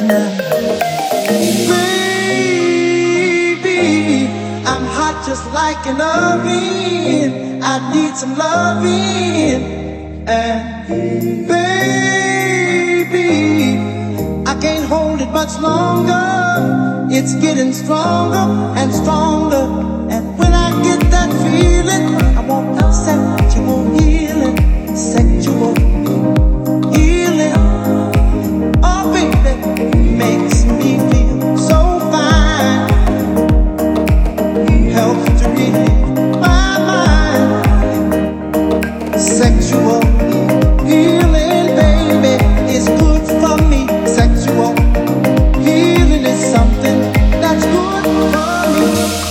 Baby, I'm hot just like an oven. I need some loving. And baby, I can't hold it much longer. It's getting stronger and stronger. And when I get that feeling, I want sexual healing, sexual healing. Oh baby, makes me feel so fine. Helps to relieve my mind. Sexual healing, baby, is good for me. Sexual healing is something that's good for me.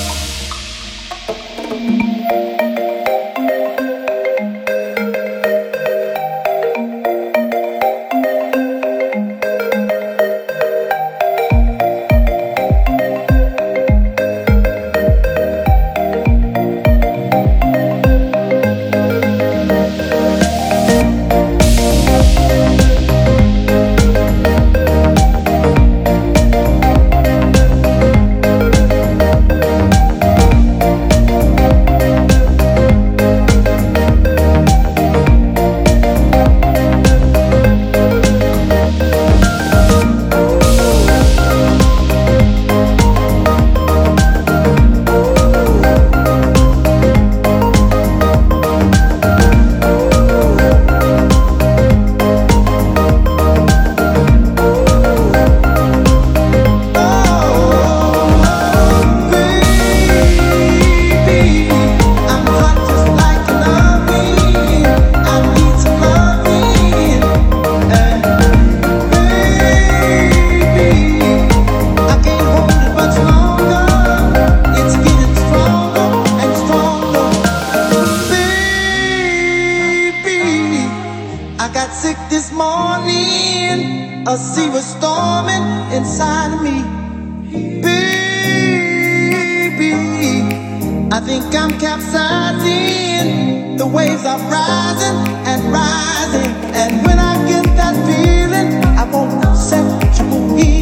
I got sick this morning. A sea was storming inside of me. Baby, I think I'm capsizing. The waves are rising and rising. And when I get that feeling, I want sexual healing.